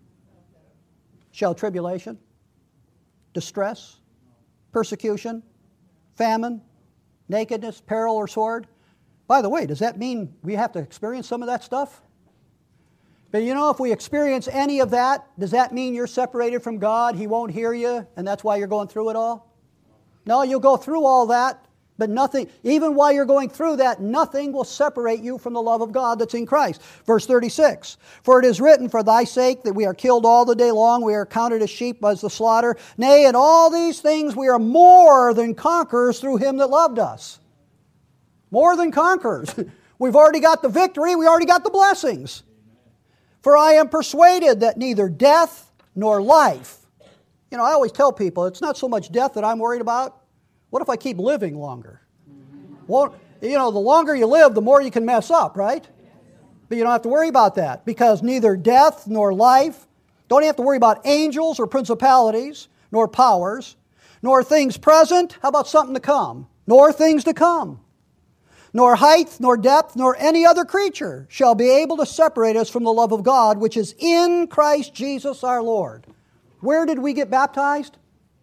Shall tribulation, distress, persecution, famine, nakedness, peril, or sword? By the way, does that mean we have to experience some of that stuff? But you know, if we experience any of that, does that mean you're separated from God? He won't hear you, and that's why you're going through it all? No, you'll go through all that, but nothing, even while you're going through that, nothing will separate you from the love of God that's in Christ. Verse thirty-six, for it is written, for thy sake that we are killed all the day long, we are counted as sheep as the slaughter. Nay, in all these things we are more than conquerors through him that loved us. More than conquerors. We've already got the victory, we already got the blessings. For I am persuaded that neither death nor life. You know, I always tell people, it's not so much death that I'm worried about. What if I keep living longer? Well, you know, the longer you live, the more you can mess up, right? But you don't have to worry about that, because neither death nor life, don't you have to worry about angels or principalities, nor powers, nor things present, how about something to come? Nor things to come. Nor height, nor depth, nor any other creature shall be able to separate us from the love of God, which is in Christ Jesus our Lord. Where did we get baptized?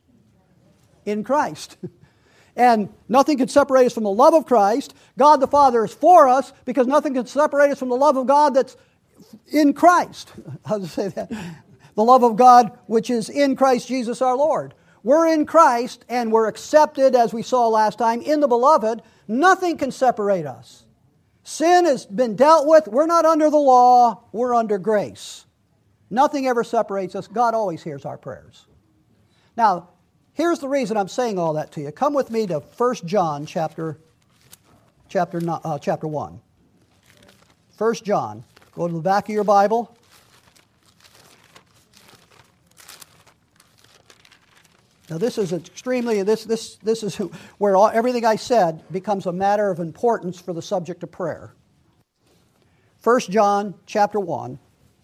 In Christ. And nothing can separate us from the love of Christ. God the Father is for us, because nothing can separate us from the love of God that's in Christ. How to say that? The love of God which is in Christ Jesus our Lord. We're in Christ, and we're accepted, as we saw last time, in the Beloved. Nothing can separate us. Sin has been dealt with. We're not under the law. We're under grace. Nothing ever separates us. God always hears our prayers. Now, here's the reason I'm saying all that to you. Come with me to First John chapter, chapter, uh, chapter one. First John. Go to the back of your Bible. Now this is extremely, this, this, this is where all, everything I said becomes a matter of importance for the subject of prayer. First John chapter one.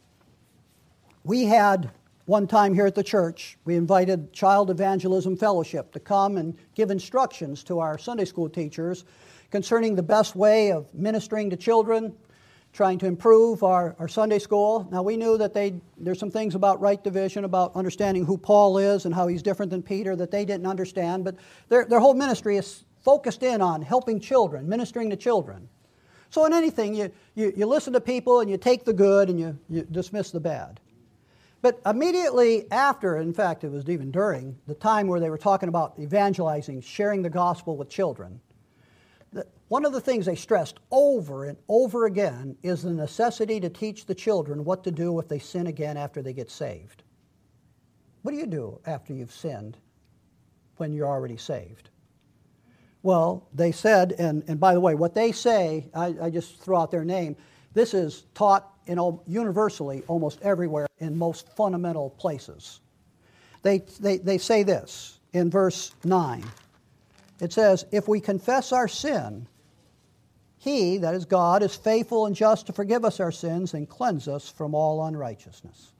We had one time here at the church, we invited Child Evangelism Fellowship to come and give instructions to our Sunday school teachers concerning the best way of ministering to children, trying to improve our, our Sunday school. Now we knew that they there's some things about right division, about understanding who Paul is and how he's different than Peter that they didn't understand, but their, their whole ministry is focused in on helping children, ministering to children. So in anything, you, you, you listen to people and you take the good and you, you dismiss the bad. But immediately after, in fact it was even during, the time where they were talking about evangelizing, sharing the gospel with children, one of the things they stressed over and over again is the necessity to teach the children what to do if they sin again after they get saved. What do you do after you've sinned when you're already saved? Well, they said, and, and by the way, what they say, I, I just throw out their name, this is taught in universally almost everywhere in most fundamental places. They, they, they say this in verse nine. It says, if we confess our sin, He, that is God, is faithful and just to forgive us our sins and cleanse us from all unrighteousness.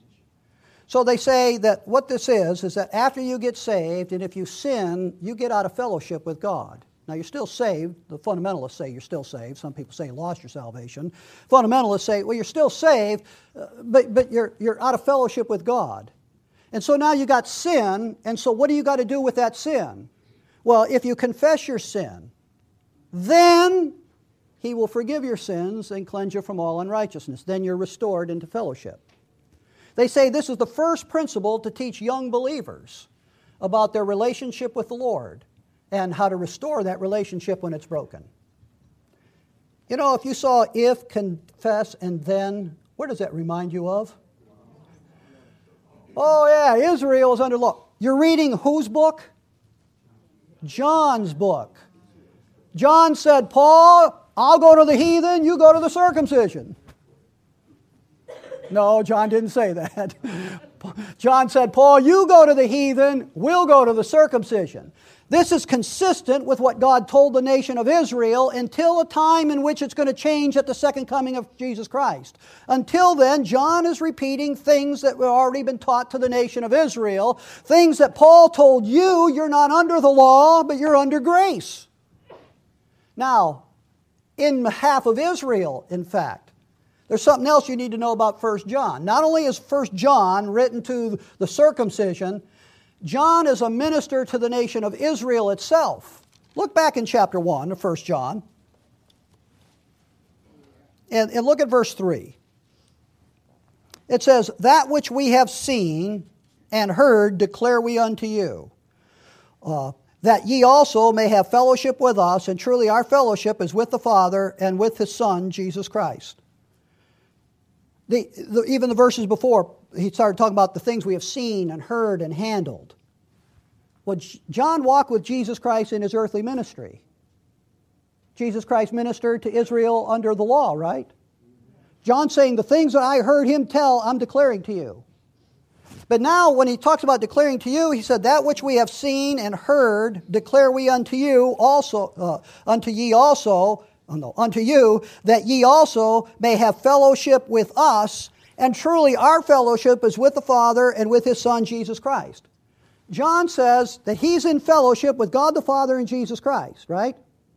So they say that what this is, is that after you get saved, and if you sin, you get out of fellowship with God. Now you're still saved. The fundamentalists say you're still saved. Some people say you lost your salvation. Fundamentalists say, well, you're still saved, uh, but, but you're, you're out of fellowship with God. And so now you got sin, and so what do you got to do with that sin? Well, if you confess your sin, then He will forgive your sins and cleanse you from all unrighteousness. Then you're restored into fellowship. They say this is the first principle to teach young believers about their relationship with the Lord and how to restore that relationship when it's broken. You know, if you saw if, confess, and then, where does that remind you of? Oh yeah, Israel is under law. You're reading whose book? John's book. John said, Paul, I'll go to the heathen, you go to the circumcision. No, John didn't say that. John said, Paul, you go to the heathen, we'll go to the circumcision. This is consistent with what God told the nation of Israel until a time in which it's going to change at the second coming of Jesus Christ. Until then, John is repeating things that have already been taught to the nation of Israel, things that Paul told you, you're not under the law, but you're under grace. Now, in behalf of Israel, in fact, there's something else you need to know about First John. Not only is First John written to the circumcision, John is a minister to the nation of Israel itself. Look back in chapter one of First John. And, and look at verse three. It says, that which we have seen and heard declare we unto you, uh, that ye also may have fellowship with us, and truly our fellowship is with the Father and with His Son, Jesus Christ. The, the, even the verses before, he started talking about the things we have seen and heard and handled. Well, John walked with Jesus Christ in His earthly ministry. Jesus Christ ministered to Israel under the law, right? John's saying, the things that I heard Him tell, I'm declaring to you. But now, when he talks about declaring to you, he said, that which we have seen and heard, declare we unto you also, uh, unto ye also, oh no, unto you, that ye also may have fellowship with us, and truly our fellowship is with the Father and with His Son, Jesus Christ. John says that he's in fellowship with God the Father and Jesus Christ, right?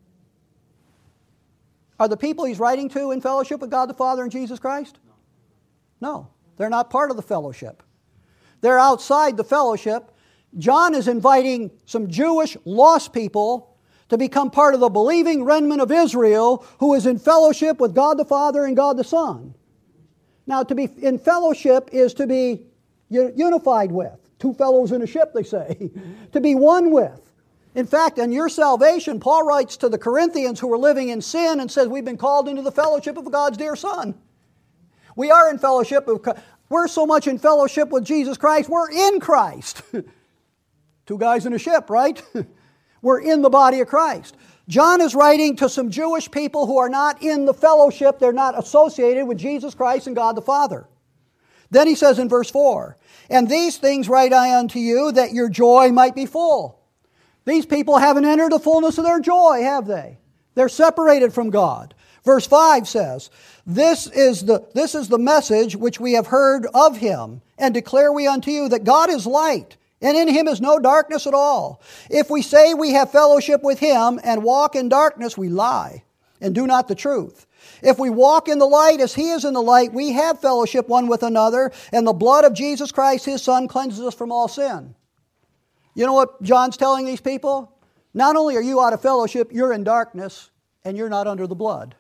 Are the people he's writing to in fellowship with God the Father and Jesus Christ? No, they're not part of the fellowship. They're outside the fellowship. John is inviting some Jewish lost people to become part of the believing remnant of Israel who is in fellowship with God the Father and God the Son. Now, to be in fellowship is to be unified with. Two fellows in a ship, they say. To be one with. In fact, in your salvation, Paul writes to the Corinthians who were living in sin and says, we've been called into the fellowship of God's dear Son. We are in fellowship. Of, we're so much in fellowship with Jesus Christ, we're in Christ. Two guys in a ship, right? We're in the body of Christ. John is writing to some Jewish people who are not in the fellowship. They're not associated with Jesus Christ and God the Father. Then he says in verse four, and these things write I unto you, that your joy might be full. These people haven't entered the fullness of their joy, have they? They're separated from God. Verse five says, This is the this is the message which we have heard of Him, and declare we unto you that God is light, and in Him is no darkness at all. If we say we have fellowship with Him and walk in darkness, we lie, and do not the truth. If we walk in the light as He is in the light, we have fellowship one with another, and the blood of Jesus Christ, His Son, cleanses us from all sin. You know what John's telling these people? Not only are you out of fellowship, you're in darkness, and you're not under the blood.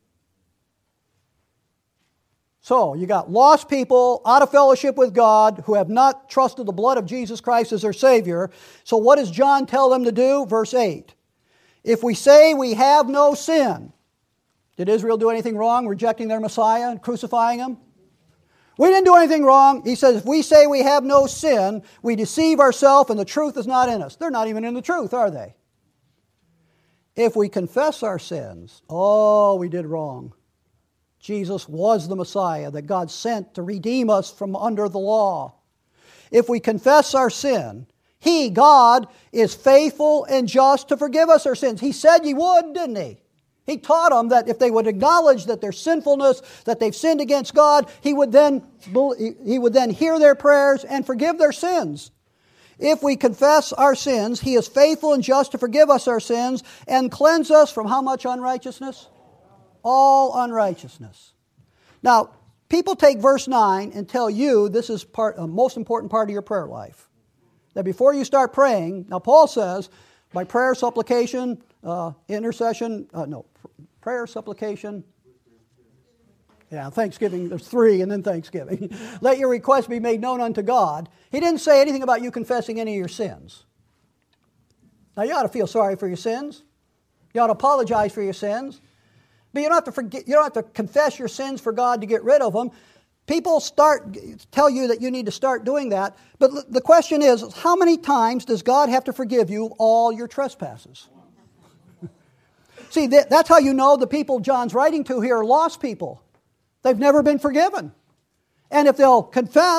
So, you got lost people out of fellowship with God who have not trusted the blood of Jesus Christ as their Savior. So what does John tell them to do? Verse eight. If we say we have no sin, did Israel do anything wrong, rejecting their Messiah and crucifying Him? We didn't do anything wrong. He says, if we say we have no sin, we deceive ourselves and the truth is not in us. They're not even in the truth, are they? If we confess our sins, oh, we did wrong. Jesus was the Messiah that God sent to redeem us from under the law. If we confess our sin, He, God, is faithful and just to forgive us our sins. He said He would, didn't He? He taught them that if they would acknowledge that their sinfulness, that they've sinned against God, He would then, He would then hear their prayers and forgive their sins. If we confess our sins, He is faithful and just to forgive us our sins and cleanse us from how much unrighteousness? All unrighteousness. Now, people take verse nine and tell you this is part, a most important part of your prayer life. That before you start praying, now Paul says, by prayer, supplication, uh, intercession, uh, no, prayer, supplication, yeah, Thanksgiving, there's three, and then Thanksgiving. Let your requests be made known unto God. He didn't say anything about you confessing any of your sins. Now, you ought to feel sorry for your sins. You ought to apologize for your sins. But you don't have to forget, you don't have to confess your sins for God to get rid of them. People start tell you that you need to start doing that. But the question is, how many times does God have to forgive you all your trespasses? See, that's how you know the people John's writing to here are lost people. They've never been forgiven. And if they'll confess,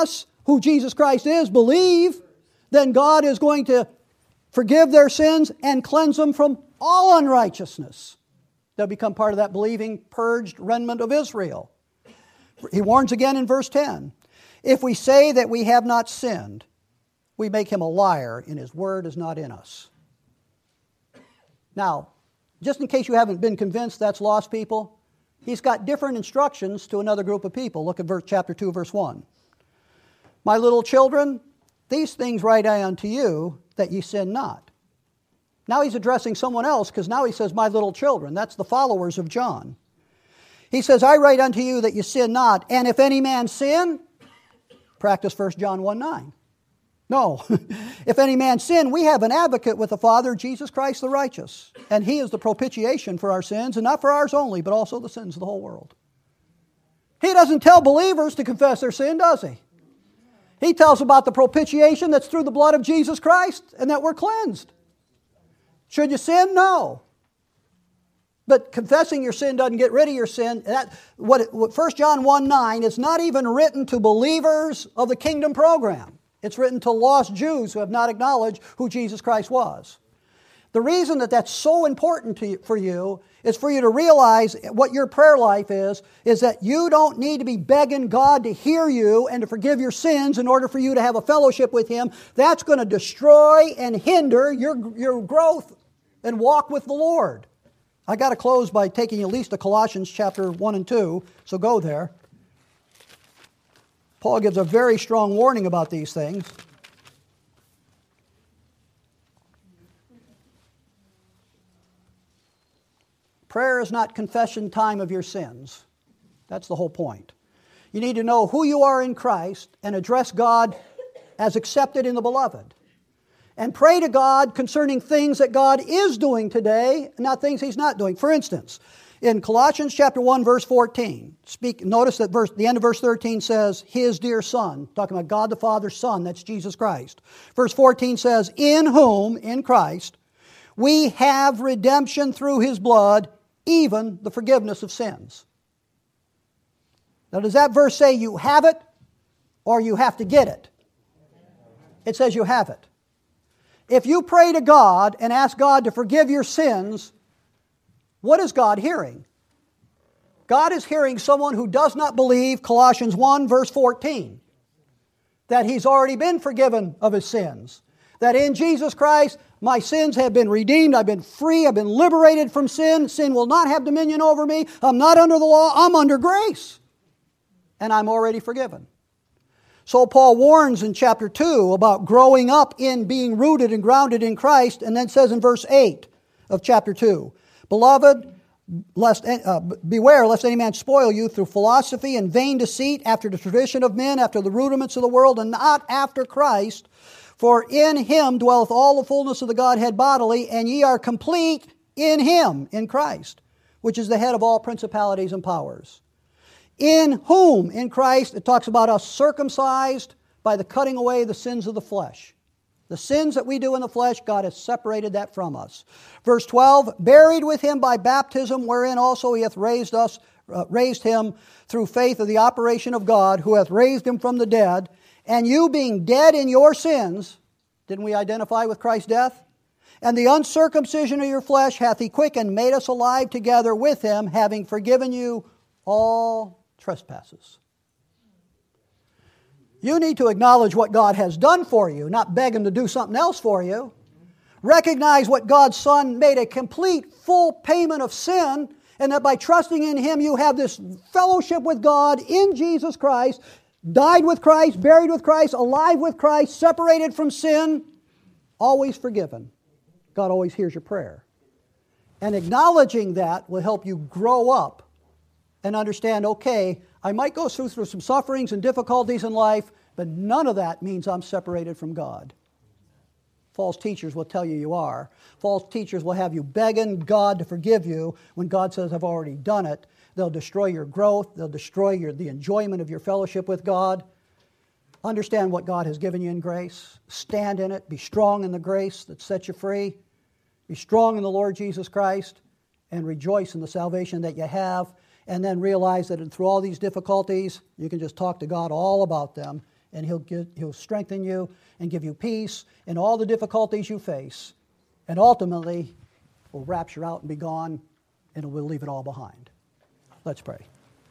who Jesus Christ is, believe, then God is going to forgive their sins and cleanse them from all unrighteousness. They'll become part of that believing, purged remnant of Israel. He warns again in verse ten, if we say that we have not sinned, we make him a liar, and his word is not in us. Now, just in case you haven't been convinced that's lost people, he's got different instructions to another group of people. Look at verse, chapter two, verse one. My little children, these things write I unto you, that ye sin not. Now he's addressing someone else, because now he says, my little children. That's the followers of John. He says, I write unto you that ye sin not, and if any man sin, practice First John one nine. No. If any man sin, we have an advocate with the Father, Jesus Christ the righteous. And he is the propitiation for our sins, and not for ours only, but also the sins of the whole world. He doesn't tell believers to confess their sin, does he? He tells about the propitiation that's through the blood of Jesus Christ, and that we're cleansed. Should you sin? No. But confessing your sin doesn't get rid of your sin. That, what, what First John one nine is not even written to believers of the kingdom program. It's written to lost Jews who have not acknowledged who Jesus Christ was. The reason that that's so important to you, for you is for you to realize what your prayer life is, is that you don't need to be begging God to hear you and to forgive your sins in order for you to have a fellowship with Him. That's going to destroy and hinder your, your growth and walk with the Lord. I got to close by taking at least to Colossians chapter one and two, so go there. Paul gives a very strong warning about these things. Prayer is not confession time of your sins. That's the whole point. You need to know who you are in Christ and address God as accepted in the beloved. And pray to God concerning things that God is doing today, not things He's not doing. For instance, in Colossians chapter one, verse fourteen, speak, notice that verse, the end of verse thirteen says, His dear Son, talking about God the Father's Son, that's Jesus Christ. Verse fourteen says, in whom, in Christ, we have redemption through His blood, even the forgiveness of sins. Now, does that verse say you have it or you have to get it? It says you have it. If you pray to God and ask God to forgive your sins, what is God hearing? God is hearing someone who does not believe Colossians one, verse fourteen, that he's already been forgiven of his sins, that in Jesus Christ my sins have been redeemed, I've been free, I've been liberated from sin, sin will not have dominion over me, I'm not under the law, I'm under grace, and I'm already forgiven. So Paul warns in chapter two about growing up in being rooted and grounded in Christ, and then says in verse eight of chapter two, Beloved, lest, uh, beware lest any man spoil you through philosophy and vain deceit, after the tradition of men, after the rudiments of the world, and not after Christ. For in Him dwelleth all the fullness of the Godhead bodily, and ye are complete in Him, in Christ, which is the head of all principalities and powers. In whom, in Christ, it talks about us circumcised by the cutting away the sins of the flesh. The sins that we do in the flesh, God has separated that from us. Verse twelve, buried with Him by baptism, wherein also He hath raised us, uh, raised Him through faith of the operation of God, who hath raised Him from the dead, and you being dead in your sins, didn't we identify with Christ's death? And the uncircumcision of your flesh hath He quickened, made us alive together with Him, having forgiven you all trespasses. You need to acknowledge what God has done for you, not beg Him to do something else for you. Recognize what God's Son made a complete, full payment of sin, and that by trusting in Him you have this fellowship with God in Jesus Christ, died with Christ, buried with Christ, alive with Christ, separated from sin, always forgiven. God always hears your prayer. And acknowledging that will help you grow up and understand, okay, I might go through, through some sufferings and difficulties in life, but none of that means I'm separated from God. False teachers will tell you you are. False teachers will have you begging God to forgive you when God says, I've already done it. They'll destroy your growth. They'll destroy your, the enjoyment of your fellowship with God. Understand what God has given you in grace. Stand in it. Be strong in the grace that sets you free. Be strong in the Lord Jesus Christ and rejoice in the salvation that you have. And then realize that through all these difficulties, you can just talk to God all about them and he'll, give, he'll strengthen you and give you peace in all the difficulties you face. And ultimately, we'll rapture out and be gone, and we'll leave it all behind. Let's pray.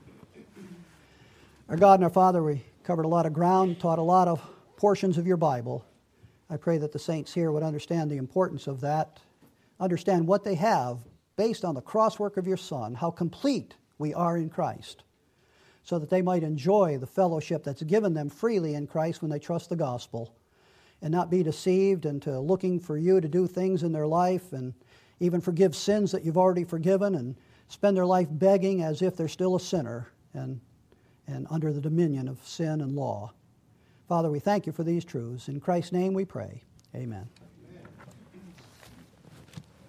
Our God and our Father, we covered a lot of ground, taught a lot of portions of your Bible. I pray that the saints here would understand the importance of that, understand what they have based on the crosswork of your Son, how complete we are in Christ, so that they might enjoy the fellowship that's given them freely in Christ when they trust the gospel, and not be deceived into looking for you to do things in their life and even forgive sins that you've already forgiven and spend their life begging as if they're still a sinner and, and under the dominion of sin and law. Father, we thank you for these truths. In Christ's name we pray. Amen.